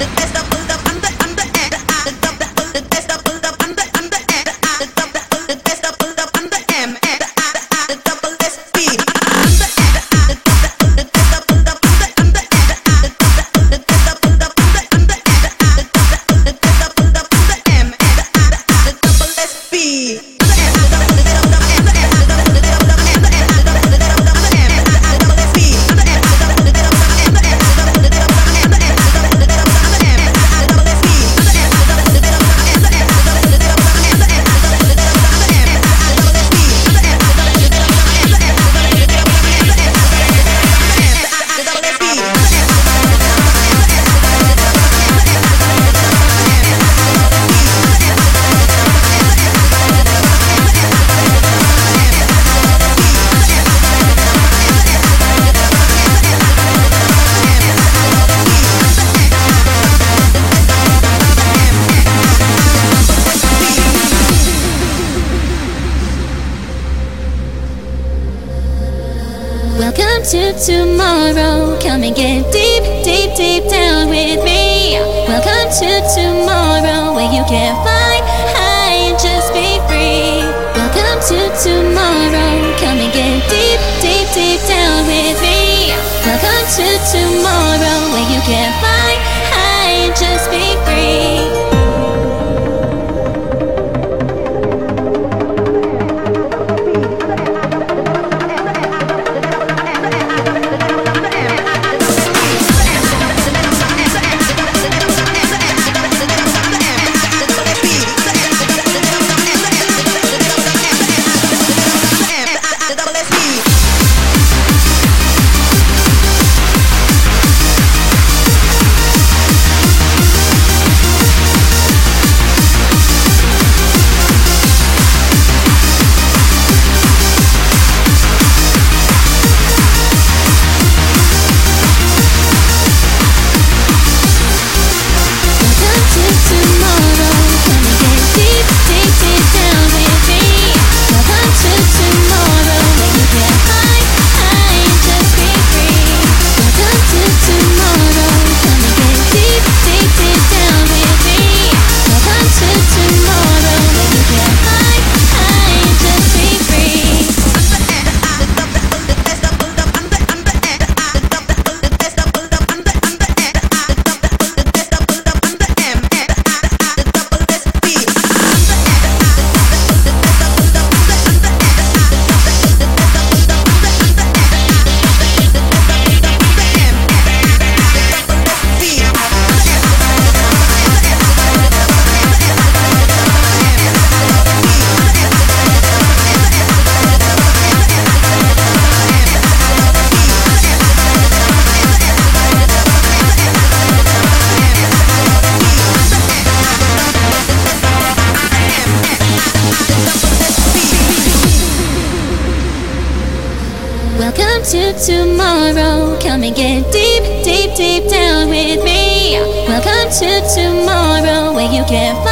Welcome to tomorrow. Come and get deep, deep, deep down with me. Welcome to tomorrow, where you can fly high and just be free. Welcome to tomorrow. Come and get deep, deep, deep down with me. Welcome to tomorrow, where you can fly high and just be free. Welcome to tomorrow. Come and get deep, deep, deep down with me. Welcome to tomorrow, where you can find